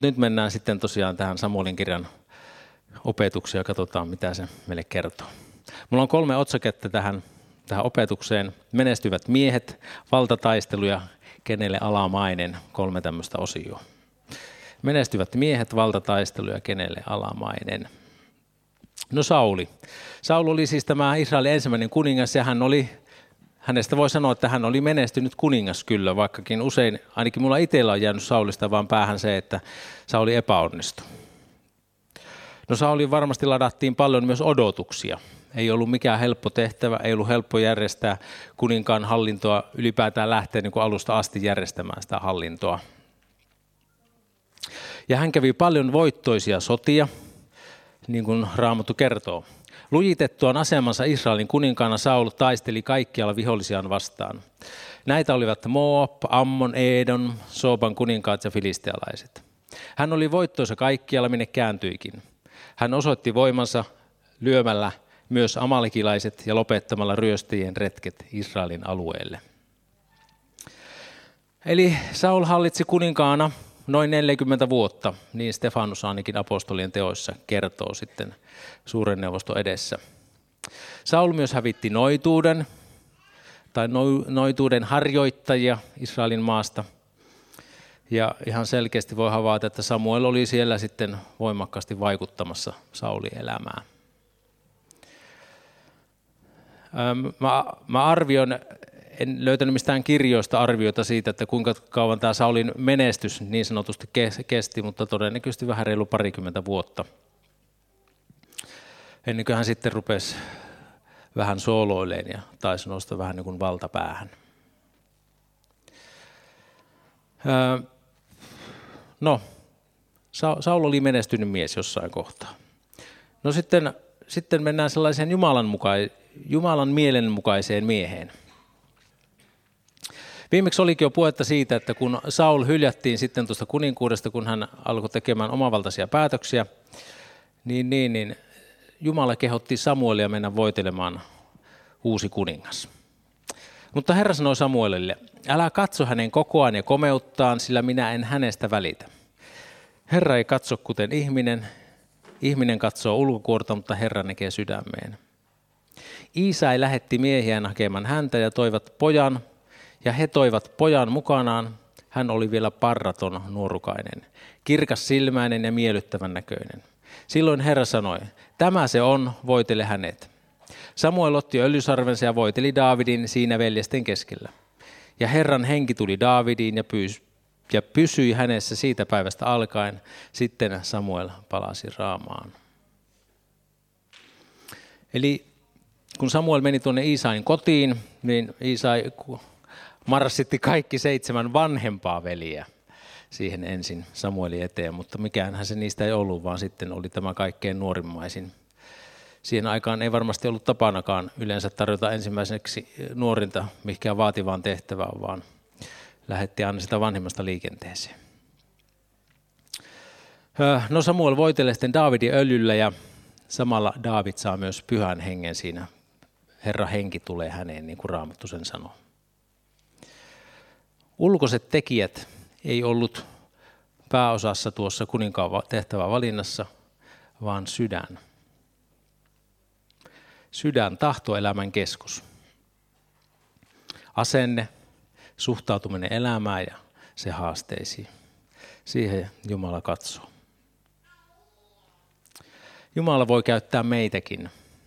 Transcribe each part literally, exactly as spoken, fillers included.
Nyt mennään sitten tosiaan tähän Samuelin kirjan opetukseen ja katsotaan, mitä se meille kertoo. Mulla on kolme otsaketta tähän, tähän opetukseen. Menestyvät miehet, valtataistelu ja kenelle alamainen, kolme tämmöistä osioa. Menestyvät miehet, valtataistelu ja kenelle alamainen. No Sauli. Saul oli siis tämä Israelin ensimmäinen kuningas ja hän oli, hänestä voi sanoa, että hän oli menestynyt kuningas kyllä, vaikkakin usein, ainakin mulla itsellä on jäänyt Saulista vaan päähän se, että Sauli epäonnistui. No Saulin varmasti ladattiin paljon myös odotuksia. Ei ollut mikään helppo tehtävä, ei ollut helppo järjestää kuninkaan hallintoa, ylipäätään lähteä niin kuin alusta asti järjestämään sitä hallintoa. Ja hän kävi paljon voittoisia sotia, niin kuin Raamattu kertoo. Lujitettuaan asemansa Israelin kuninkaana Saul taisteli kaikkialla vihollisiaan vastaan. Näitä olivat Moab, Ammon, Edom, Sooban kuninkaat ja filistealaiset. Hän oli voittoisa kaikkialla, minne kääntyikin. Hän osoitti voimansa lyömällä myös amalekilaiset ja lopettamalla ryöstäjien retket Israelin alueelle. Eli Saul hallitsi kuninkaana noin neljäkymmentä vuotta, niin Stefanus ainakin apostolien teoissa kertoo sitten suuren neuvoston edessä. Saul myös hävitti noituuden tai noituuden harjoittajia Israelin maasta. Ja ihan selkeästi voi havaita, että Samuel oli siellä sitten voimakkaasti vaikuttamassa Saulin elämään. Mä, mä arvioin, en löytänyt mistään kirjoista arvioita siitä, että kuinka kauan tämä Saulin menestys niin sanotusti kesti, mutta todennäköisesti vähän reilu parikymmentä vuotta. Ennen kuin hän sitten rupesi vähän sooloileen ja taisi nousta vähän niin kuin valtapäähän. No, Saul oli menestynyt mies jossain kohtaa. No sitten, sitten mennään sellaiseen Jumalan, muka- Jumalan mielenmukaiseen mieheen. Viimeksi olikin jo puhetta siitä, että kun Saul hyljättiin sitten tuosta kuninkuudesta, kun hän alkoi tekemään omavaltaisia päätöksiä, niin, niin, niin Jumala kehotti Samuelia mennä voitelemaan uusi kuningas. Mutta Herra sanoi Samuelille, älä katso hänen kokoaan ja komeuttaan, sillä minä en hänestä välitä. Herra ei katso kuten ihminen, ihminen katsoo ulkokuorta, mutta Herra näkee sydämeen. Iisai lähetti miehiään hakemaan häntä ja toivat pojan, ja he toivat pojan mukanaan. Hän oli vielä parraton nuorukainen, kirkas silmäinen ja miellyttävän näköinen. Silloin Herra sanoi, tämä se on, voitele hänet. Samuel otti öljysarvensa ja voiteli Daavidin siinä veljesten keskellä. Ja Herran henki tuli Daavidiin ja, pyys- ja pysyi hänessä siitä päivästä alkaen. Sitten Samuel palasi Raamaan. Eli kun Samuel meni tuonne Iisain kotiin, niin Iisai marssitti kaikki seitsemän vanhempaa veliä siihen ensin Samuelin eteen, mutta mikäänhän se niistä ei ollut, vaan sitten oli tämä kaikkein nuorimmaisin. Siihen aikaan ei varmasti ollut tapanakaan yleensä tarjota ensimmäiseksi nuorinta mihinkään vaativaan tehtävään, vaan lähetti aina sitä vanhemmasta liikenteeseen. No Samuel voitelee sitten Daavidin öljyllä ja samalla Daavid saa myös pyhän hengen siinä. Herra henki tulee häneen, niin kuin Raamattu sen sanoo. Ulkoiset tekijät ei ollut pääosassa tuossa kuninkaan tehtävän valinnassa, vaan sydän. Sydän, tahtoelämän keskus. Asenne, suhtautuminen elämään ja se haasteisiin. Siihen Jumala katsoo. Jumala voi käyttää meitäkin,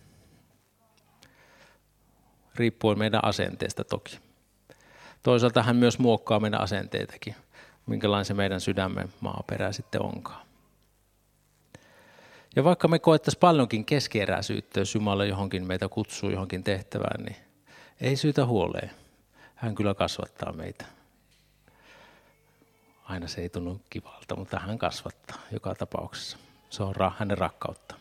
riippuen meidän asenteesta toki. Toisaalta hän myös muokkaa meidän asenteitakin, minkälainen se meidän sydämen maaperä sitten onkaan. Ja vaikka me koettaisiin paljonkin keskeeräisyyttä, jos Jumala johonkin meitä kutsuu johonkin tehtävään, niin ei syytä huoleen. Hän kyllä kasvattaa meitä. Aina se ei tunnu kivalta, mutta hän kasvattaa joka tapauksessa. Se on hänen rakkautta.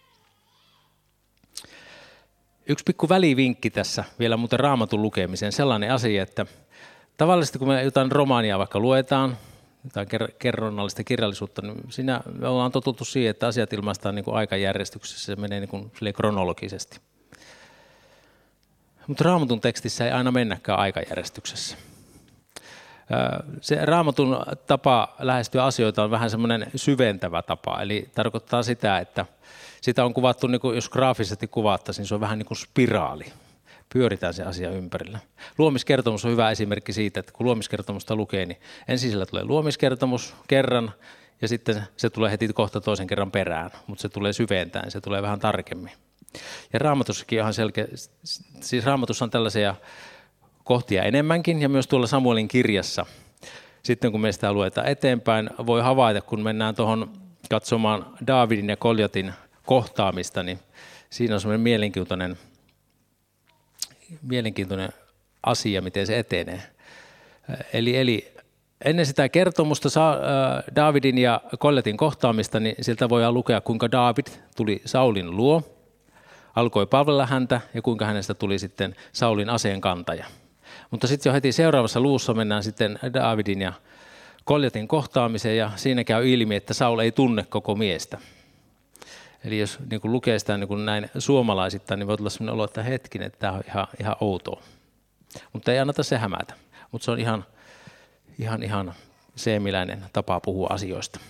Yksi pikku välivinkki tässä vielä muuten Raamatun lukemiseen. Sellainen asia, että tavallisesti kun me jotain romaania vaikka luetaan, jotain kerronnallista kirjallisuutta, niin siinä me ollaan totuttu siihen, että asiat ilmaistaan niin kuin aikajärjestyksessä, se menee niin kuin kronologisesti. Mutta Raamatun tekstissä ei aina mennäkään aikajärjestyksessä. Se Raamatun tapa lähestyä asioita on vähän semmoinen syventävä tapa, eli tarkoittaa sitä, että sitä on kuvattu, niin kuin jos graafisesti kuvattaisiin, niin se on vähän niin kuin spiraali. Pyöritään se asia ympärillä. Luomiskertomus on hyvä esimerkki siitä, että kun luomiskertomusta lukee, niin ensin sillä tulee luomiskertomus kerran, ja sitten se tulee heti kohta toisen kerran perään, mutta se tulee syventäen, se tulee vähän tarkemmin. Ja Raamatussakin on selkeä, siis Raamatussa on tällaisia kohtia enemmänkin, ja myös tuolla Samuelin kirjassa. Sitten kun me sitä luetaan eteenpäin, voi havaita, kun mennään tuohon katsomaan Daavidin ja Goljatin kohtaamista, niin siinä on semmoinen mielenkiintoinen, mielenkiintoinen asia, miten se etenee. Eli, eli ennen sitä kertomusta Daavidin ja Goljatin kohtaamista, niin sieltä voidaan lukea, kuinka Daavid tuli Saulin luo, alkoi palvella häntä ja kuinka hänestä tuli sitten Saulin aseenkantaja. Mutta sitten jo heti seuraavassa luvussa mennään sitten Daavidin ja Goljatin kohtaamiseen ja siinä käy ilmi, että Saul ei tunne koko miestä. Eli jos niin kuin lukee sitä niin kuin näin suomalaisittain, niin voi tulla sellainen olo, että hetkinen, että tämä on ihan, ihan outoa. Mutta ei anneta se hämätä. Mutta se on ihan, ihan, ihan seemiläinen tapa puhua asioista.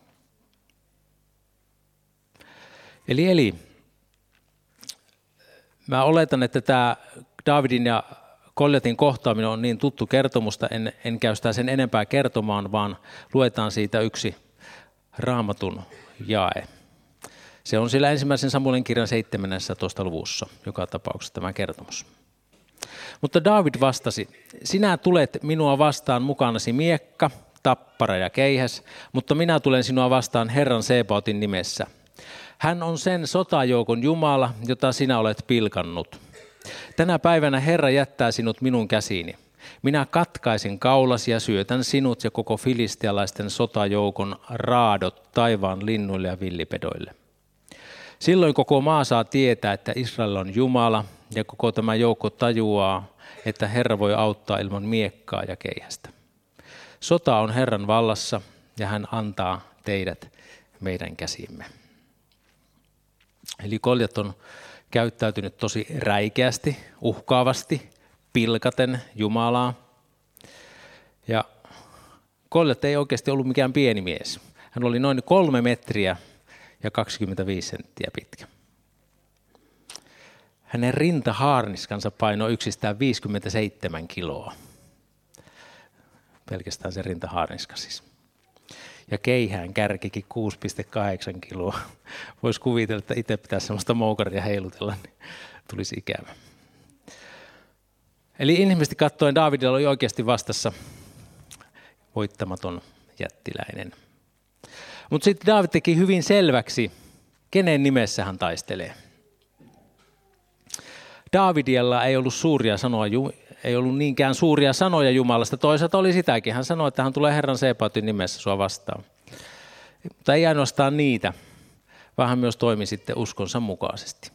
Eli, eli mä oletan, että tämä Daavidin ja Goljatin kohtaaminen on niin tuttu kertomusta, en, en käy sitä sen enempää kertomaan, vaan luetaan siitä yksi Raamatun jae. Se on sillä ensimmäisen Samuelin kirjan seitsemännentoista luvussa, joka tapauksessa tämä kertomus. Mutta Daavid vastasi, sinä tulet minua vastaan mukanasi miekka, tappara ja keihäs, mutta minä tulen sinua vastaan Herran Sebaotin nimessä. Hän on sen sotajoukon Jumala, jota sinä olet pilkannut. Tänä päivänä Herra jättää sinut minun käsiini. Minä katkaisin kaulasi ja syötän sinut ja koko filistialaisten sotajoukon raadot taivaan linnuille ja villipedoille. Silloin koko maa saa tietää, että Israel on Jumala ja koko tämä joukko tajuaa, että Herra voi auttaa ilman miekkaa ja keihästä. Sota on Herran vallassa ja hän antaa teidät meidän käsimme. Eli Goljat on käyttäytynyt tosi räikeästi, uhkaavasti, pilkaten Jumalaa. Ja Goljat ei oikeasti ollut mikään pieni mies. Hän oli noin kolme metriä ja kaksikymmentäviisi senttiä pitkä. Hänen rintahaarniskansa painoi yksistään viisikymmentäseitsemän kiloa. Pelkästään se rintahaarniska siis. Ja keihään kärkikin kuusi pilkku kahdeksan kiloa. Voisi kuvitella, että itse pitäisi sellaista moukaria heilutella, niin tulisi ikävä. Eli inhimillisesti katsoen Daavidilla oli oikeasti vastassa voittamaton jättiläinen. Mutta sitten Daavid teki hyvin selväksi, kenen nimessä hän taistelee. Daavidilla ei ollut suuria sanoa, ei ollut niinkään suuria sanoja Jumalasta. Toisaalta oli sitäkin. Hän sanoi, että hän tulee Herran Sebaotin nimessä sua vastaan. Mutta ei ainoastaan niitä, vaan hän myös toimi sitten uskonsa mukaisesti.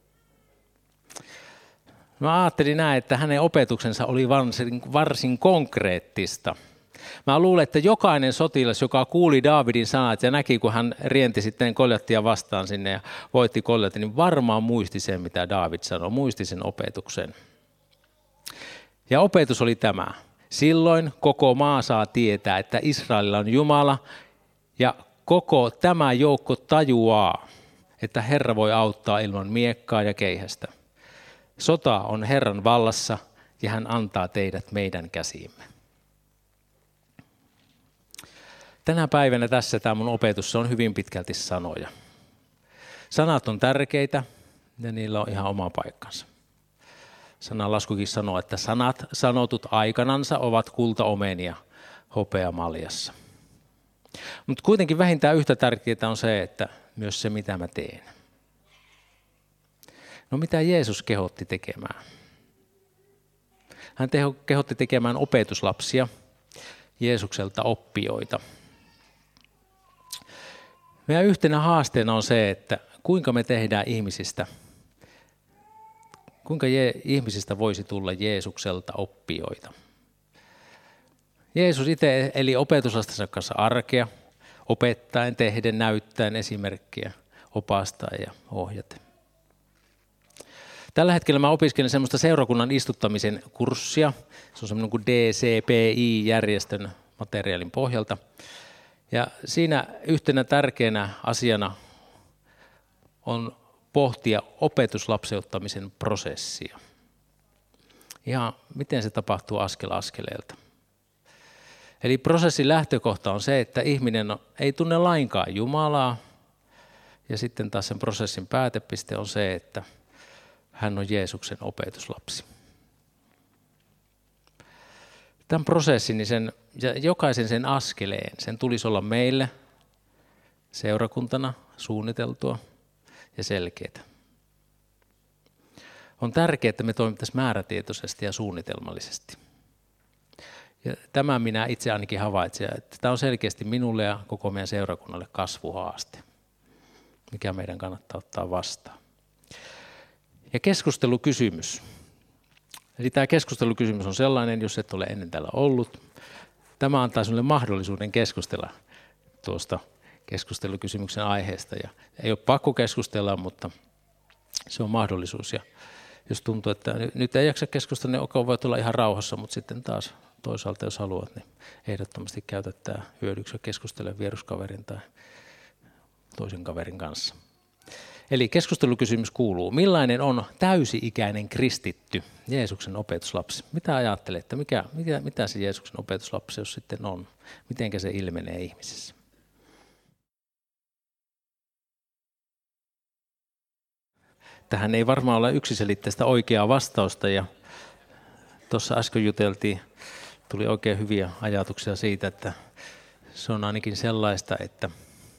Mä ajattelin näin, että hänen opetuksensa oli varsin, varsin konkreettista. Mä luulen, että jokainen sotilas, joka kuuli Daavidin sanat ja näki, kun hän rienti sitten Goljattia vastaan sinne ja voitti Goljatin, niin varmaan muisti sen, mitä Daavid sanoi, muisti sen opetuksen. Ja opetus oli tämä. Silloin koko maa saa tietää, että Israelilla on Jumala ja koko tämä joukko tajuaa, että Herra voi auttaa ilman miekkaa ja keihästä. Sota on Herran vallassa ja hän antaa teidät meidän käsiimme. Tänä päivänä tässä tämä mun opetus on hyvin pitkälti sanoja. Sanat on tärkeitä ja niillä on ihan oma paikkansa. Sananlaskukin sanoo, että sanat sanotut aikanansa ovat kultaomenia hopeamaljassa. Mutta kuitenkin vähintään yhtä tärkeää on se, että myös se mitä mä teen. No mitä Jeesus kehotti tekemään? Hän teho, kehotti tekemään opetuslapsia, Jeesukselta oppijoita. Meidän yhtenä haasteena on se, että kuinka me tehdään ihmisistä, kuinka je, ihmisistä voisi tulla Jeesukselta oppijoita. Jeesus itse eli opetuslastensa kanssa arkea, opettaen, tehden, näyttäen esimerkkiä, opastaen ja ohjaten. Tällä hetkellä mä opiskelen semmoista seurakunnan istuttamisen kurssia. Se on semmoinen kuin D C P I-järjestön materiaalin pohjalta. Ja siinä yhtenä tärkeänä asiana on pohtia opetuslapseuttamisen prosessia. Ja miten se tapahtuu askel askeleelta. Eli prosessin lähtökohta on se, että ihminen ei tunne lainkaan Jumalaa. Ja sitten taas sen prosessin päätepiste on se, että hän on Jeesuksen opetuslapsi. Tämän prosessin, niin sen, ja jokaisen sen askeleen, sen tulisi olla meille seurakuntana suunniteltua ja selkeää. On tärkeää, että me toimittaisiin määrätietoisesti ja suunnitelmallisesti. Ja tämän minä itse ainakin havaitsen, että tämä on selkeästi minulle ja koko meidän seurakunnalle kasvuhaaste, mikä meidän kannattaa ottaa vastaan. Ja keskustelukysymys. Eli tämä keskustelukysymys on sellainen, jos et ole ennen täällä ollut. Tämä antaa sinulle mahdollisuuden keskustella tuosta keskustelukysymyksen aiheesta. Ja ei ole pakko keskustella, mutta se on mahdollisuus. Ja jos tuntuu, että nyt ei jaksa keskustella, niin ok, voit olla ihan rauhassa, mutta sitten taas toisaalta, jos haluat, niin ehdottomasti käytä tämä hyödyksi ja keskustele vieruskaverin tai toisen kaverin kanssa. Eli keskustelukysymys kuuluu, millainen on täysi-ikäinen kristitty, Jeesuksen opetuslapsi? Mitä ajattelette, mikä, mitä, mitä se Jeesuksen opetuslapseus sitten on? Mitenkä se ilmenee ihmisessä? Tähän ei varmaan ole yksiselitteistä oikeaa vastausta ja tuossa äsken juteltiin, tuli oikein hyviä ajatuksia siitä, että se on ainakin sellaista, että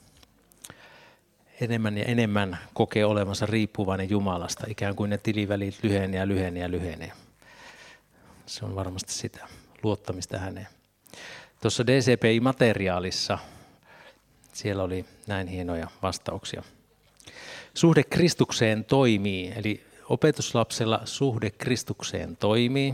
enemmän ja enemmän kokee olevansa riippuvainen Jumalasta, ikään kuin ne tilivälit lyhenee ja lyhenee ja lyhenee. Se on varmasti sitä luottamista häneen. Tuossa D C P I-materiaalissa siellä oli näin hienoja vastauksia. Suhde Kristukseen toimii, eli opetuslapsella suhde Kristukseen toimii.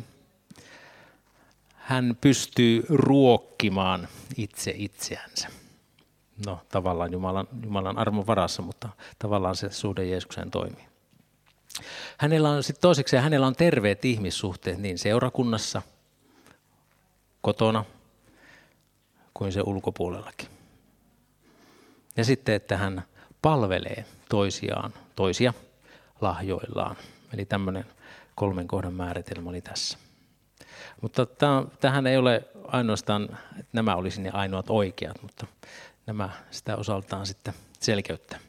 Hän pystyy ruokkimaan itse itseänsä. No tavallaan Jumalan, Jumalan armon varassa, mutta tavallaan se suhde Jeesukseen toimii. Hänellä on sitten toiseksi, hänellä on terveet ihmissuhteet niin seurakunnassa, kotona kuin se ulkopuolellakin. Ja sitten, että hän palvelee toisiaan, toisia lahjoillaan. Eli tämmöinen kolmen kohdan määritelmä oli tässä. Mutta tähän ei ole ainoastaan, että nämä olisi ne ainoat oikeat, mutta nämä sitä osaltaan sitten selkeyttää.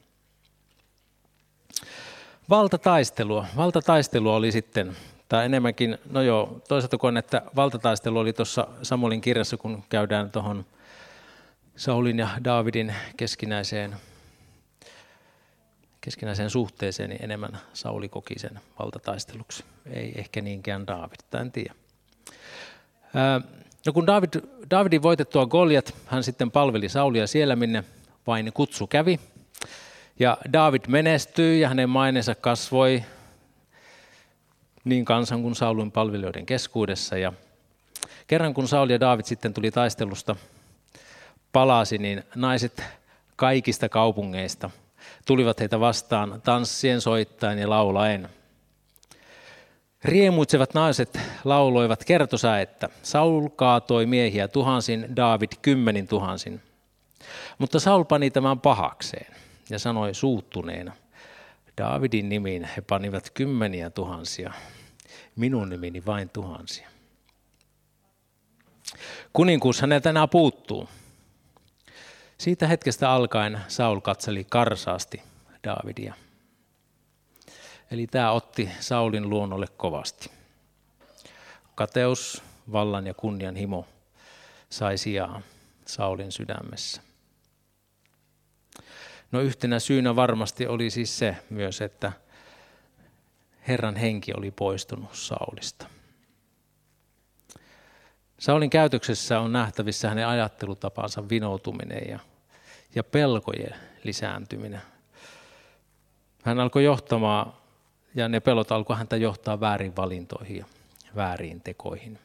Valtataistelua. Valtataistelua oli sitten, tai enemmänkin, no joo, toisaalta koen, että valtataistelu oli tuossa Samuelin kirjassa, kun käydään tuohon Saulin ja Daavidin keskinäiseen, keskinäiseen suhteeseen, niin enemmän Sauli koki sen valtataisteluksi. Ei ehkä niinkään Daavid, tai en tiedä. No kun David, Davidin voitettua Goljat, hän sitten palveli Saulia siellä, minne vain kutsu kävi. Ja David menestyi ja hänen maineensa kasvoi niin kansan kuin Saulin palvelijoiden keskuudessa. Ja kerran kun Saul ja David sitten tuli taistelusta palasi, niin naiset kaikista kaupungeista tulivat heitä vastaan tanssien, soittaen ja laulaen. Riemuitsevat naiset lauloivat kertosäettä. Saul kaatoi miehiä tuhansin, Daavid kymmenin tuhansin. Mutta Saul pani tämän pahakseen ja sanoi suuttuneena, Daavidin nimiin he panivat kymmeniä tuhansia, minun nimini vain tuhansia. Kuninkuus häneltä enää puuttuu. Siitä hetkestä alkaen Saul katseli karsaasti Daavidia. Eli tämä otti Saulin luonnolle kovasti. Kateus, vallan ja kunnianhimo sai sijaa Saulin sydämessä. No yhtenä syynä varmasti oli siis se myös, että Herran henki oli poistunut Saulista. Saulin käytöksessä on nähtävissä hänen ajattelutapansa vinoutuminen ja, ja pelkojen lisääntyminen. Hän alkoi johtamaan, ja ne pelot alkoi häntä johtaa väärin valintoihin ja vääriin tekoihin.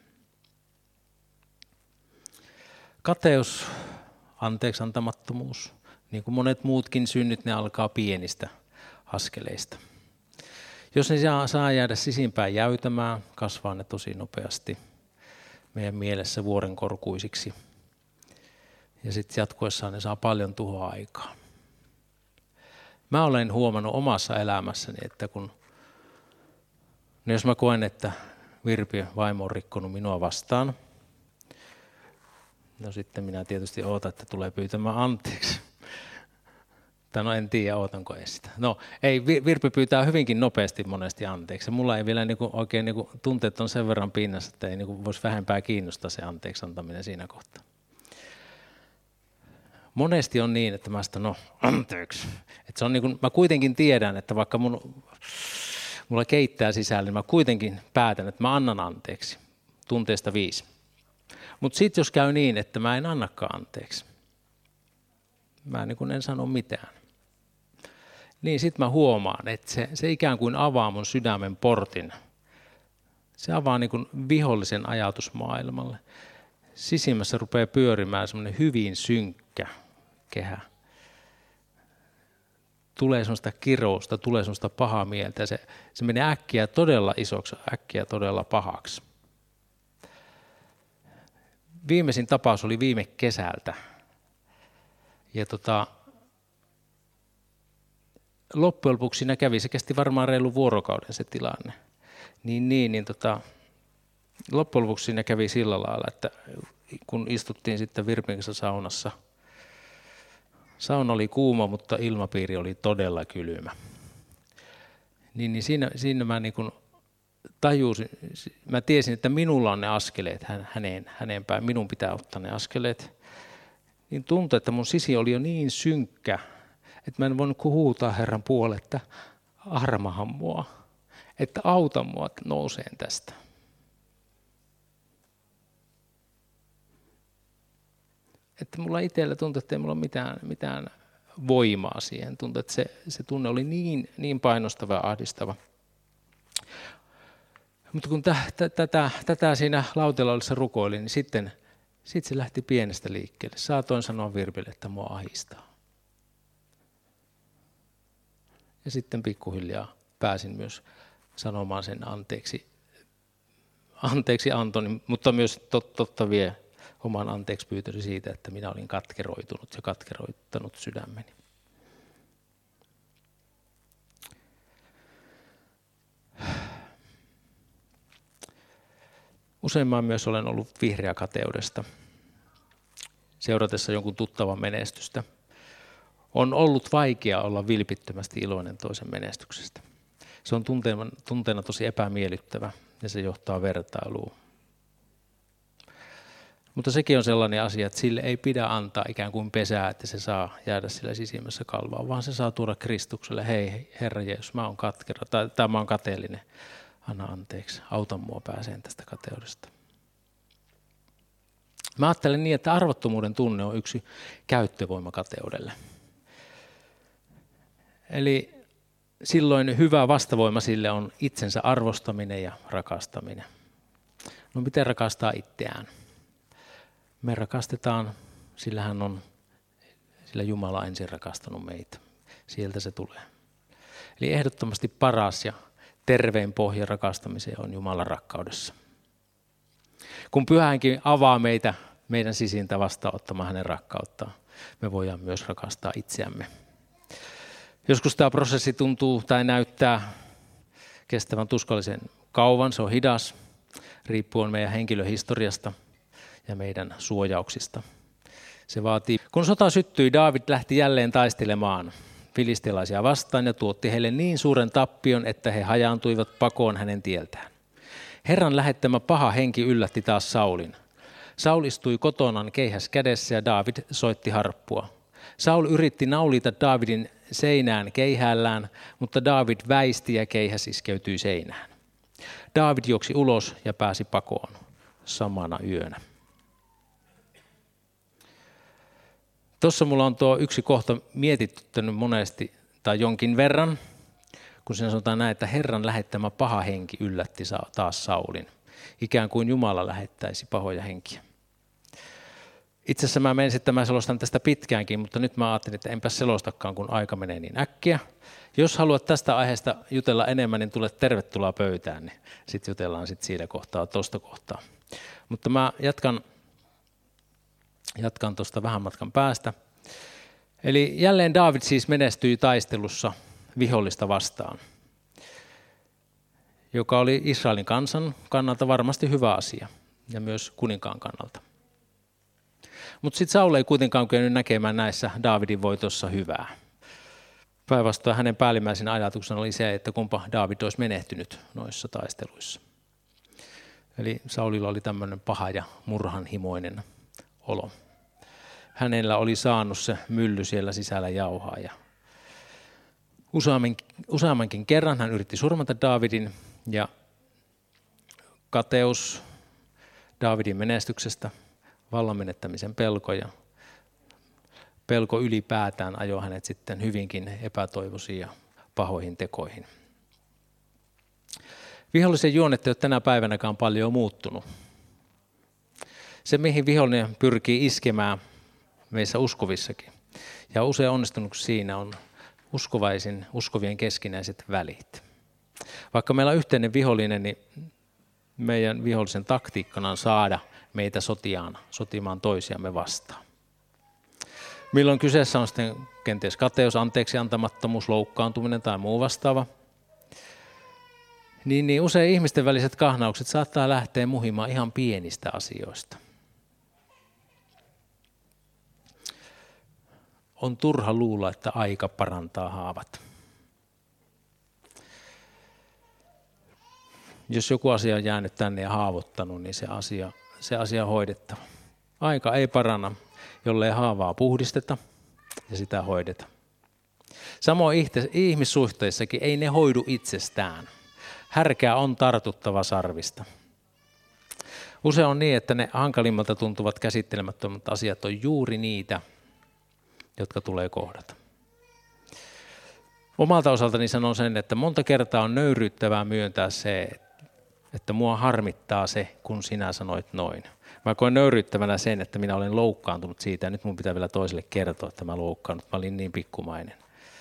Kateus, anteeksantamattomuus, niin kuin monet muutkin synnit, ne alkaa pienistä askeleista. Jos ne saa jäädä sisimpään jäytämään, kasvaa ne tosi nopeasti meidän mielessä vuorenkorkuisiksi. Ja sitten jatkuessaan ne saa paljon tuhoa aikaa. Mä olen huomannut omassa elämässäni, että kun, no jos mä koen, että Virpi vaimo on rikkonut minua vastaan, no sitten minä tietysti ootan, että tulee pyytämään anteeksi. Tai no en tiedä, ootanko edes sitä. No ei, Virpi pyytää hyvinkin nopeasti monesti anteeksi. Mulla ei vielä niinku oikein niinku tunteet on sen verran pinnassa, että ei niinku voisi vähempää kiinnostaa se anteeksi antaminen siinä kohtaa. Monesti on niin, että mä sitä no anteeksi. Että se on niinku, mä kuitenkin tiedän, että vaikka mun, mulla keittää sisällä, niin mä kuitenkin päätän, että mä annan anteeksi. Tunteesta viisi. Mutta sitten jos käy niin, että mä en annakaan anteeksi. Mä niin kuin en sano mitään. Niin sitten mä huomaan, että se, se ikään kuin avaa mun sydämen portin. Se avaa niin kuin vihollisen ajatusmaailmalle. Sisimmässä rupeaa pyörimään semmoinen hyvin synkkä kehä. Tulee semmoista kirousta, tulee semmoista pahaa mieltä ja se, se menee äkkiä todella isoksi, äkkiä todella pahaksi. Viimeisin tapaus oli viime kesältä. Ja tota, loppujen lopuksi siinä kävi, se kesti varmaan reilu vuorokauden se tilanne. Niin, niin, niin tota, loppujen lopuksi siinä kävi sillä lailla, että kun istuttiin sitten Virpin kanssa saunassa, sauna oli kuuma, mutta ilmapiiri oli todella kylmä. Niin, niin siinä, siinä mä niin kuin tajusin, mä tiesin, että minulla on ne askeleet häneen, häneen päin, minun pitää ottaa ne askeleet. Niin tuntui, että mun sisi oli jo niin synkkä, että mä en voinut huutaa Herran puolelle, että armahan mua, että auta mua nouseen tästä. Että mulla itsellä tuntui, että ei mulla ole mitään, mitään voimaa siihen. Tuntui, että se, se tunne oli niin, niin painostava ja ahdistava. Mutta kun tätä, tätä, tätä siinä lautella ollessa rukoilin, niin sitten Sitten se lähti pienestä liikkeelle. Saatoin sanoa Virpille, että mua ahistaa. Ja sitten pikkuhiljaa pääsin myös sanomaan sen anteeksi, anteeksi Antoni, mutta myös tot, totta vie oman anteeksi pyytöni siitä, että minä olin katkeroitunut ja katkeroittanut sydämeni. Usein mä myös olen ollut vihreä kateudesta, seuratessa jonkun tuttavan menestystä. On ollut vaikea olla vilpittömästi iloinen toisen menestyksestä. Se on tunteena, tunteena tosi epämiellyttävä ja se johtaa vertailuun. Mutta sekin on sellainen asia, että sille ei pidä antaa ikään kuin pesää, että se saa jäädä sillä sisimmässä kalvaan, vaan se saa tuoda Kristukselle, hei Herra Jeesus, mä oon katkera tai, tai mä oon kateellinen. Anna anteeksi, auta mua pääseen tästä kateudesta. Mä ajattelen niin, että arvottomuuden tunne on yksi käyttövoima kateudelle. Eli silloin hyvä vastavoima sille on itsensä arvostaminen ja rakastaminen. No miten rakastaa itseään? Me rakastetaan, sillä hän on, sillä Jumala on ensin rakastanut meitä. Sieltä se tulee. Eli ehdottomasti paras ja tervein pohja rakastamiseen on Jumalan rakkaudessa. Kun Pyhänkin avaa meitä, meidän sisintä vastaanottamaan hänen rakkauttaan, me voidaan myös rakastaa itseämme. Joskus tämä prosessi tuntuu tai näyttää kestävän tuskallisen kauan, se on hidas, riippuen meidän henkilöhistoriasta ja meidän suojauksista. Se vaatii. Kun sota syttyi, Daavid lähti jälleen taistelemaan filistealaisia vastaan ja tuotti heille niin suuren tappion, että he hajaantuivat pakoon hänen tieltään. Herran lähettämä paha henki yllätti taas Saulin. Saul istui kotonaan keihäs kädessä ja Daavid soitti harppua. Saul yritti naulita Daavidin seinään keihäällään, mutta Daavid väisti ja keihäs iskeytyi seinään. Daavid juoksi ulos ja pääsi pakoon samana yönä. Tuossa mulla on tuo yksi kohta mietityttänyt monesti tai jonkin verran, kun siinä sanotaan näin, että Herran lähettämä paha henki yllätti taas Saulin. Ikään kuin Jumala lähettäisi pahoja henkiä. Itse asiassa mä menen sitten, mä selostan tästä pitkäänkin, mutta nyt mä ajattelin, että enpä selostakaan, kun aika menee niin äkkiä. Jos haluat tästä aiheesta jutella enemmän, niin tule tervetuloa pöytään, niin sitten jutellaan sit siinä kohtaa, tuosta kohtaa. Mutta mä jatkan, jatkan tuosta vähän matkan päästä. Eli jälleen Daavid siis menestyi taistelussa vihollista vastaan, joka oli Israelin kansan kannalta varmasti hyvä asia ja myös kuninkaan kannalta. Mutta sitten Saul ei kuitenkaan kyennyt näkemään näissä Daavidin voitossa hyvää. Päinvastoin hänen päällimmäisenä ajatuksena oli se, että kumpa Daavid olisi menehtynyt noissa taisteluissa. Eli Saulilla oli tämmöinen paha ja murhanhimoinen olo. Hänellä oli saanut se mylly siellä sisällä jauhaa. Ja useammankin kerran hän yritti surmata Daavidin ja kateus Daavidin menestyksestä, vallan menettämisen pelko ja pelko ylipäätään ajoi hänet sitten hyvinkin epätoivoisiin ja pahoihin tekoihin. Vihollisen juonet ei ole tänä päivänäkään paljon muuttunut. Se, mihin vihollinen pyrkii iskemään meissä uskovissakin, ja usein onnistunut siinä on uskovaisin, uskovien keskinäiset välit. Vaikka meillä on yhteinen vihollinen, niin meidän vihollisen taktiikkana on saada meitä sotiaan, sotimaan toisiamme vastaan. Milloin kyseessä on sitten kenties kateus, anteeksi antamattomuus, loukkaantuminen tai muu vastaava, niin, niin usein ihmisten väliset kahnaukset saattaa lähteä muhimaan ihan pienistä asioista. On turha luulla, että aika parantaa haavat. Jos joku asia on jäänyt tänne ja haavoittanut, niin se asia, se asia on hoidettava. Aika ei paranna, jollei haavaa puhdisteta ja sitä hoideta. Samoin ihmissuhteissakin ei ne hoidu itsestään. Härkää on tartuttava sarvista. Usein on niin, että ne hankalimmalta tuntuvat käsittelemättömät asiat on juuri niitä, jotka tulee kohdata. Omalta osaltani sanon sen, että monta kertaa on nöyryyttävää myöntää se, että mua harmittaa se, kun sinä sanoit noin. Mä koen nöyryyttävänä sen, että minä olen loukkaantunut siitä ja nyt mun pitää vielä toiselle kertoa, että mä loukkaannut. Mä olin niin pikkumainen.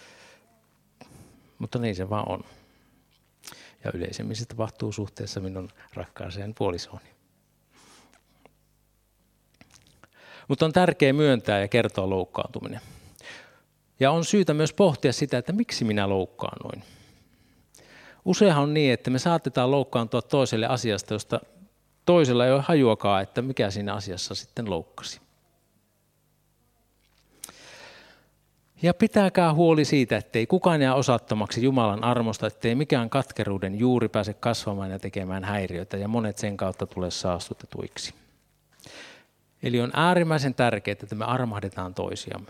Mutta niin se vaan on. Ja yleisemmin se tapahtuu suhteessa minun rakkaaseen puolisooni. Mutta on tärkeää myöntää ja kertoa loukkaantuminen. Ja on syytä myös pohtia sitä, että miksi minä loukkaannuin. Useinhan on niin, että me saatetaan loukkaantua toiselle asiasta, josta toisella ei ole hajuakaan, että mikä siinä asiassa sitten loukkasi. Ja pitäkää huoli siitä, ettei kukaan jää osattomaksi Jumalan armosta, ettei mikään katkeruuden juuri pääse kasvamaan ja tekemään häiriötä, ja monet sen kautta tulee saastutetuiksi. Eli on äärimmäisen tärkeää, että me armahdetaan toisiamme.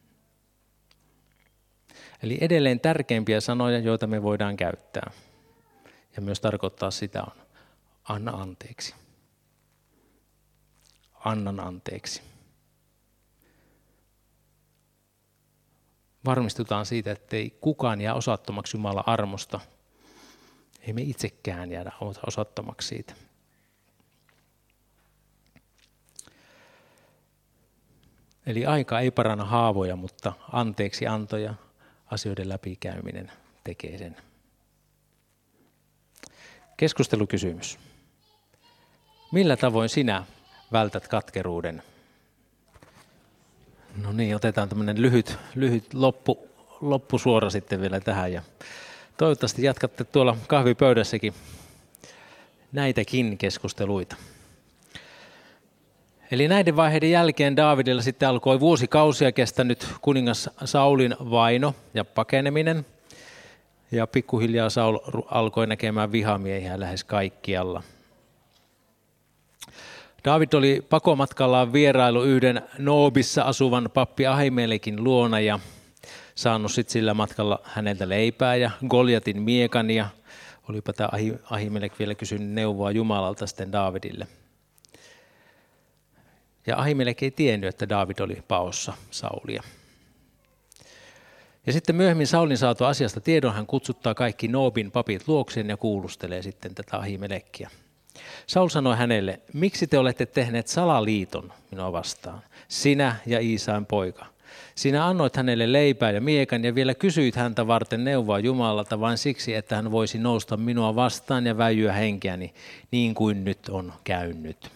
Eli edelleen tärkeimpiä sanoja, joita me voidaan käyttää, ja myös tarkoittaa sitä on, anna anteeksi. Annan anteeksi. Varmistutaan siitä, ettei kukaan jää osattomaksi Jumalan armosta. Ei me itsekään jäädä osattomaksi siitä. Eli aika ei paranna haavoja, mutta anteeksi antoja, asioiden läpikäyminen tekee sen. Keskustelukysymys. Millä tavoin sinä vältät katkeruuden? No niin, otetaan tämmöinen lyhyt, lyhyt loppu, loppusuora sitten vielä tähän. Ja toivottavasti jatkatte tuolla kahvipöydässäkin näitäkin keskusteluita. Eli näiden vaiheiden jälkeen Daavidilla sitten alkoi vuosikausia kestänyt kuningas Saulin vaino ja pakeneminen. Ja pikkuhiljaa Saul alkoi näkemään vihamiehiä lähes kaikkialla. Daavid oli pakomatkallaan vierailu yhden Noobissa asuvan pappi Ahimelekin luona ja saanut sitten sillä matkalla häneltä leipää ja Goljatin miekan. Ja olipa tämä Ahimelek vielä kysynyt neuvoa Jumalalta sitten Daavidille. Ja Ahimelek ei tiennyt, että Daavid oli paossa Saulia. Ja sitten myöhemmin Saulin saatu asiasta tiedon hän kutsuttaa kaikki Noobin papit luokseen ja kuulustelee sitten tätä Ahimelekkiä. Saul sanoi hänelle, miksi te olette tehneet salaliiton minua vastaan, sinä ja Iisain poika? Sinä annoit hänelle leipää ja miekan ja vielä kysyit häntä varten neuvoa Jumalalta vain siksi, että hän voisi nousta minua vastaan ja väijyä henkeäni, niin kuin nyt on käynyt.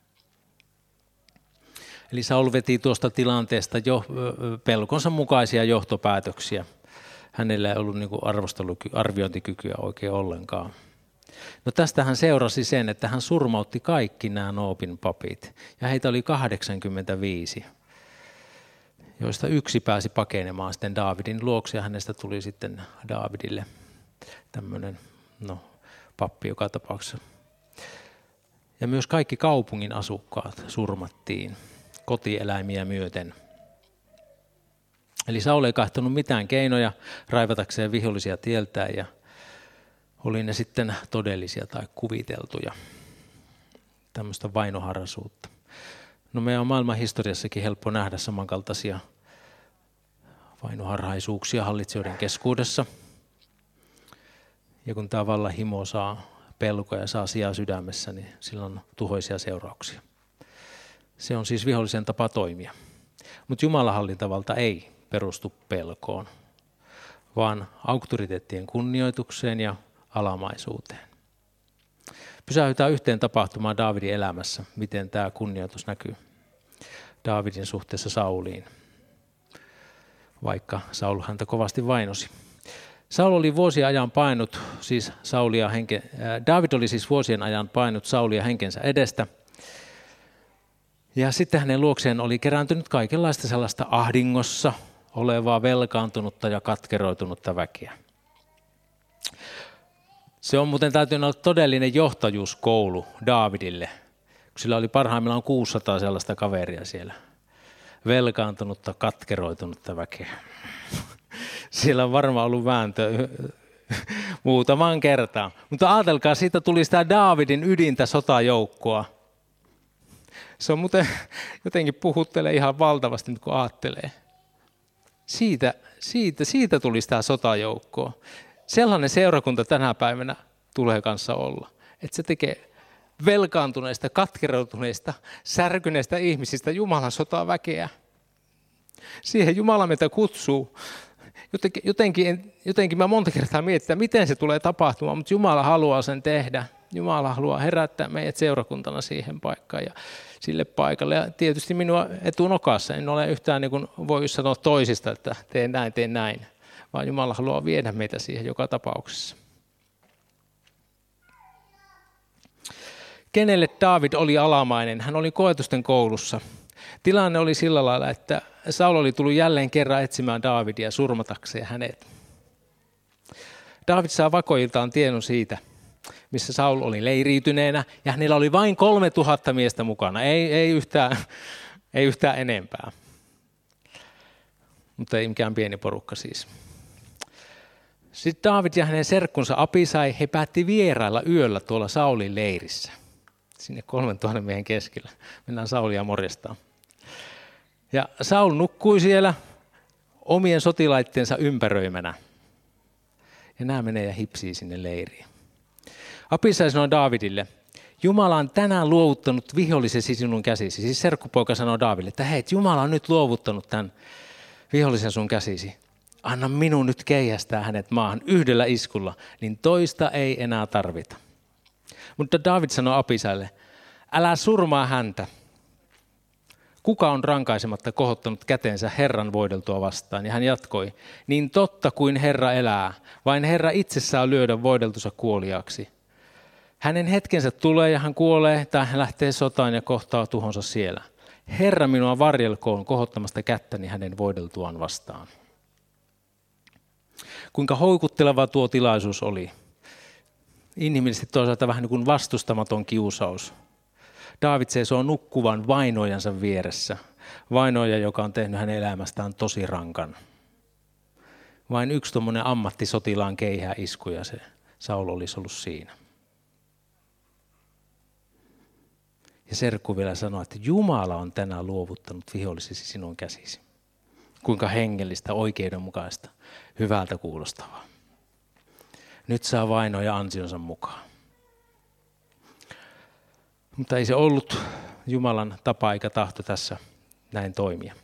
Eli Saul veti tuosta tilanteesta jo pelkonsa mukaisia johtopäätöksiä. Hänellä ei ollut niin kuin arviointikykyä oikein ollenkaan. No tästähän seurasi sen, että hän surmautti kaikki nämä Noobin papit, ja heitä oli kahdeksankymmentäviisi, joista yksi pääsi pakenemaan sitten Daavidin luokse, ja hänestä tuli sitten Daavidille tämmöinen no, pappi joka tapauksessa. Ja myös kaikki kaupungin asukkaat surmattiin kotieläimiä myöten. Eli Saul ei kahtonut mitään keinoja raivatakseen vihollisia tieltään, ja oli ne sitten todellisia tai kuviteltuja. Tämmöistä vainoharhaisuutta. No meidän on maailman historiassakin helppo nähdä samankaltaisia vainoharhaisuuksia hallitsijoiden keskuudessa. Ja kun tämä vallan himo saa pelkoa ja saa sijaa sydämessä, niin sillä on tuhoisia seurauksia. Se on siis vihollisen tapa toimia. Mutta Jumalan hallintavalta ei perustu pelkoon, vaan auktoriteettien kunnioitukseen ja alamaisuuteen. Pysähytään yhteen tapahtumaan Daavidin elämässä, miten tämä kunnioitus näkyy Daavidin suhteessa Sauliin, vaikka Saul häntä kovasti vainosi. Saul oli vuosien ajan painut, siis Saulia henke, äh, Daavid oli siis vuosien ajan painut Saulia henkensä edestä. Ja sitten hänen luokseen oli kerääntynyt kaikenlaista sellaista ahdingossa olevaa, velkaantunutta ja katkeroitunutta väkeä. Se on muuten täytynyt olla todellinen johtajuuskoulu Daavidille, kun sillä oli parhaimmillaan kuusisataa sellaista kaveria siellä. Velkaantunutta, katkeroitunutta väkeä. Siellä on varmaan ollut vääntö muutaman kertaan. Mutta ajatelkaa, siitä tuli sitä Daavidin ydintä sotajoukkoa. Se on muuten jotenkin puhuttelee ihan valtavasti, nyt kun ajattelee. Siitä, siitä, siitä tuli sitä sotajoukkoa. Sellainen seurakunta tänä päivänä tulee kanssa olla, että se tekee velkaantuneista, katkeroutuneista, särkyneistä ihmisistä Jumalan sotaväkeä. Siihen Jumala meitä kutsuu. Jotenkin, jotenkin, jotenkin mä monta kertaa mietin, miten se tulee tapahtumaan, mutta Jumala haluaa sen tehdä. Jumala haluaa herättää meidät seurakuntana siihen paikkaan ja sille paikalle. Ja tietysti minua etunokassa, en ole yhtään niin kuin voi sanoa toisista, että teen näin, teen näin. Vaan Jumala haluaa viedä meitä siihen joka tapauksessa. Kenelle Daavid oli alamainen? Hän oli koetusten koulussa. Tilanne oli sillä lailla, että Saul oli tullut jälleen kerran etsimään Daavidia surmatakseen hänet. Daavid saa vakoiltaan tiedon siitä, missä Saul oli leiriytyneenä, ja hänellä oli vain kolme tuhatta miestä mukana, ei, ei, yhtään, ei yhtään enempää. Mutta ei mikään pieni porukka siis. Sitten Daavid ja hänen serkkunsa Abisai, he päätti vierailla yöllä tuolla Saulin leirissä. Sinne kolmen tuhannen miehen keskellä. Mennään Saulia morjestaan. Ja Saul nukkui siellä omien sotilaitteensa ympäröimänä. Ja nämä menee ja hipsii sinne leiriin. Abisai sanoi Daavidille, Jumala on tänään luovuttanut vihollisesi sinun käsisi. Siis serkkupoika sanoi Daavidille, että hei, Jumala on nyt luovuttanut tämän vihollisen sun käsisi. Anna minun nyt keihästää hänet maahan yhdellä iskulla, niin toista ei enää tarvita. Mutta Daavid sanoi Abisaille, älä surmaa häntä. Kuka on rankaisematta kohottanut kätensä Herran voideltua vastaan? Ja hän jatkoi, niin totta kuin Herra elää, vain Herra itse saa lyödä voideltunsa kuoliaaksi. Hänen hetkensä tulee ja hän kuolee tai hän lähtee sotaan ja kohtaa tuhonsa siellä. Herra minua varjelkoon kohottamasta kättäni hänen voideltuaan vastaan. Kuinka houkutteleva tuo tilaisuus oli. Inhimillisesti toisaalta vähän niin kuin vastustamaton kiusaus. Daavid seisoo nukkuvan vainojansa vieressä. Vainoja, joka on tehnyt hänen elämästään tosi rankan. Vain yksi tuommoinen ammattisotilaan keihää isku ja se Saul olisi ollut siinä. Ja serkku vielä sanoo, että Jumala on tänään luovuttanut vihollisesi sinun käsisi. Kuinka hengellistä, oikeudenmukaista, hyvältä kuulostavaa. Nyt saa vainoja ansionsa mukaan. Mutta ei se ollut Jumalan tapa eikä tahto tässä näin toimia.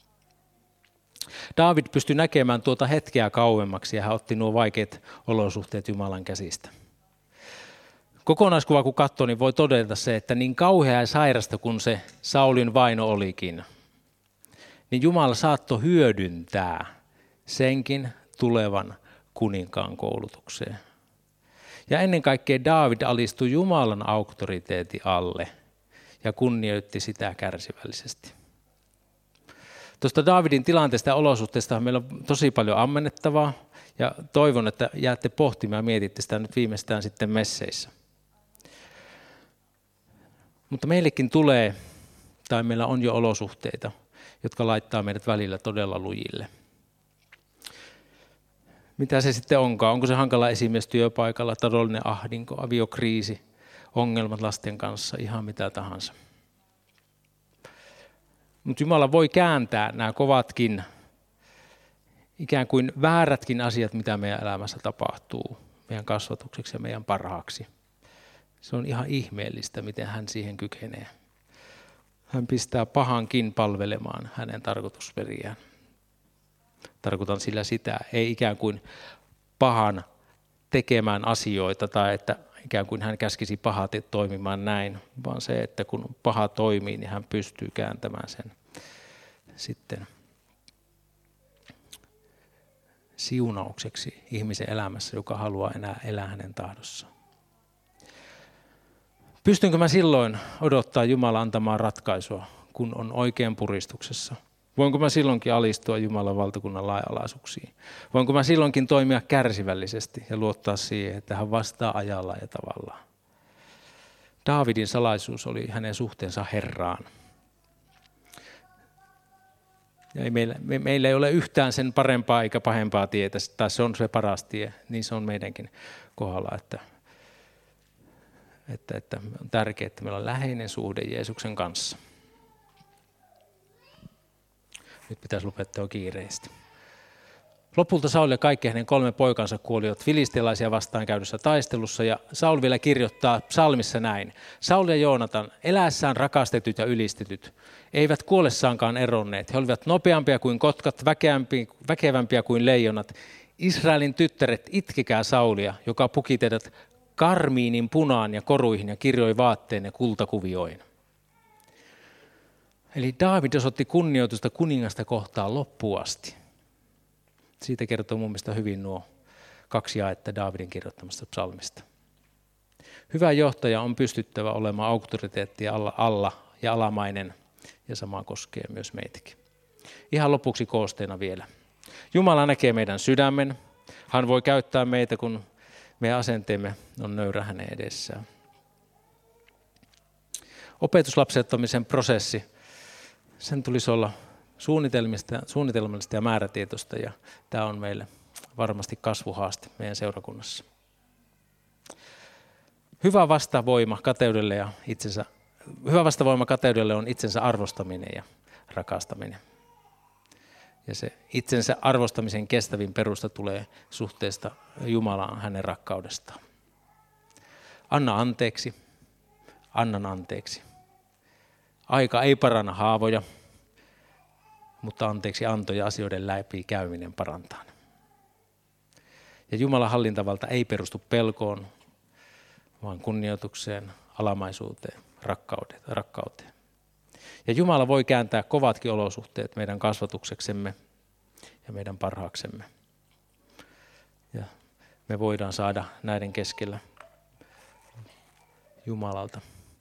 Daavid pystyi näkemään tuota hetkeä kauemmaksi ja hän otti nuo vaikeat olosuhteet Jumalan käsistä. Kokonaiskuva kun katsoo, niin voi todeta se, että niin kauhea ja sairasta kuin se Saulin vaino olikin, niin Jumala saattoi hyödyntää senkin tulevan kuninkaan koulutukseen. Ja ennen kaikkea Daavid alistui Jumalan auktoriteetin alle ja kunnioitti sitä kärsivällisesti. Tuosta Daavidin tilanteesta ja olosuhteesta meillä on tosi paljon ammennettavaa ja toivon, että jäätte pohtimaan ja mietitte sitä nyt viimeistään sitten messeissä. Mutta meillekin tulee, tai meillä on jo olosuhteita, jotka laittaa meidät välillä todella lujille. Mitä se sitten onkaan? Onko se hankala esimies työpaikalla, taloudellinen ahdinko, aviokriisi, ongelmat lasten kanssa, ihan mitä tahansa. Mutta Jumala voi kääntää nämä kovatkin, ikään kuin väärätkin asiat, mitä meidän elämässä tapahtuu, meidän kasvatukseksi ja meidän parhaaksi. Se on ihan ihmeellistä, miten hän siihen kykenee. Hän pistää pahankin palvelemaan hänen tarkoitusperiään. Tarkoitan sillä sitä, ei ikään kuin pahan tekemään asioita tai että ikään kuin hän käskisi pahaa toimimaan näin, vaan se, että kun paha toimii, niin hän pystyy kääntämään sen sitten siunaukseksi ihmisen elämässä, joka haluaa enää elää hänen tahdossaan. Pystynkö mä silloin odottaa Jumalan antamaan ratkaisua, kun on oikein puristuksessa? Voinko mä silloinkin alistua Jumalan valtakunnan lainalaisuuksiin? Voinko mä silloinkin toimia kärsivällisesti ja luottaa siihen, että hän vastaa ajalla ja tavallaan? Daavidin salaisuus oli hänen suhteensa Herraan. Ja ei meillä, me, meillä ei ole yhtään sen parempaa eikä pahempaa tietä, tai se on se paras tie, niin se on meidänkin kohdalla, että, että, että on tärkeää, että meillä on läheinen suhde Jeesuksen kanssa. Nyt pitäisi lopettaa kiireesti. Lopulta Saul ja kaikki hänen kolme poikansa kuolivat filistialaisia vastaan käydyssä taistelussa ja Saul vielä kirjoittaa psalmissa näin. Saul ja Joonatan, eläessään rakastetut ja ylistetyt, eivät kuollessaankaan eronneet. He olivat nopeampia kuin kotkat, väkevämpiä kuin leijonat. Israelin tyttäret, itkekää Saulia, joka puki teidät karmiinin punaan ja koruihin ja kirjoi vaatteenne kultakuvioin. Eli Daavid osoitti kunnioitusta kuningasta kohtaan loppuun asti. Siitä kertoo mun mielestä hyvin nuo kaksi jaetta Daavidin kirjoittamasta psalmista. Hyvä johtaja on pystyttävä olemaan auktoriteettia alla, alla ja alamainen, ja sama koskee myös meitäkin. Ihan lopuksi koosteena vielä. Jumala näkee meidän sydämen. Hän voi käyttää meitä, kun meidän asenteemme on nöyrä hänen edessään. Opetuslapsettamisen prosessi, sen tulisi olla suunnitelmallista ja määrätietoista, ja tämä on meille varmasti kasvuhaaste meidän seurakunnassa. Hyvä vastavoima kateudelle, ja itsensä, hyvä vastavoima kateudelle on itsensä arvostaminen ja rakastaminen. Ja se itsensä arvostamisen kestävin perusta tulee suhteesta Jumalaan, hänen rakkaudestaan. Anna anteeksi, annan anteeksi. Aika ei paranna haavoja, mutta anteeksi anto ja asioiden läpi käyminen parantaa. Ja Jumalan hallintavalta ei perustu pelkoon, vaan kunnioitukseen, alamaisuuteen, rakkauteen. Ja Jumala voi kääntää kovatkin olosuhteet meidän kasvatukseksemme ja meidän parhaaksemme. Ja me voidaan saada näiden keskellä Jumalalta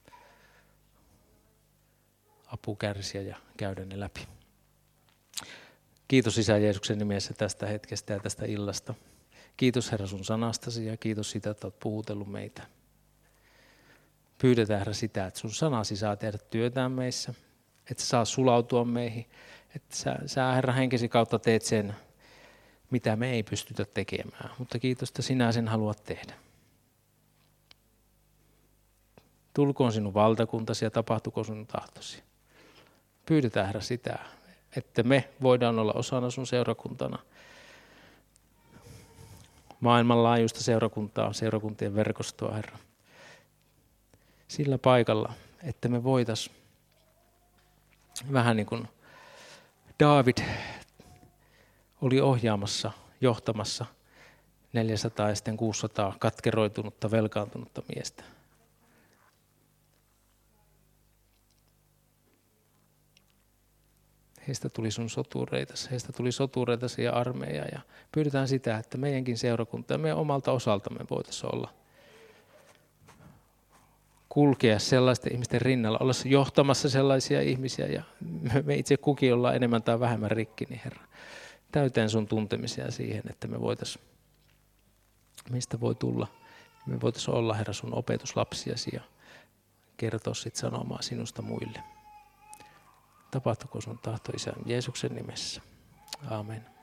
apu kärsiä ja käydä ne läpi. Kiitos Isä Jeesuksen nimessä tästä hetkestä ja tästä illasta. Kiitos Herra sun sanastasi ja kiitos siitä, että olet puhutellut meitä. Pyydetään Herra sitä, että sun sanasi saa tehdä työtään meissä, että saa sulautua meihin, että sä, sä Herra henkesi kautta teet sen, mitä me ei pystytä tekemään. Mutta kiitos, että sinä sen haluat tehdä. Tulkoon sinun valtakuntasi ja tapahtuko sinun tahtosi. Pyydetään Herra sitä, että me voidaan olla osana sun seurakuntana. Maailmanlaajuista seurakuntaa, seurakuntien verkostoa, Herra. sillä paikalla, että me voitaisiin vähän niin kuin Daavid oli ohjaamassa, johtamassa neljäsataa ja sitten kuusisataa katkeroitunutta, velkaantunutta miestä. Heistä tuli sun sotureitasi, heistä tuli sotureitasi ja armeija ja pyydetään sitä, että meidänkin seurakunta ja meidän omalta osaltamme voitaisiin olla. Kulkea sellaisten ihmisten rinnalla, olla johtamassa sellaisia ihmisiä ja me itse kukin ollaan enemmän tai vähemmän rikki, niin Herra, täyteen sun tuntemisia siihen, että me voitaisiin, mistä voi tulla, me voitaisiin olla Herra sun opetuslapsiasi ja kertoa sit sanomaa sinusta muille. Tapahtuko sun tahto Isän Jeesuksen nimessä. Aamen.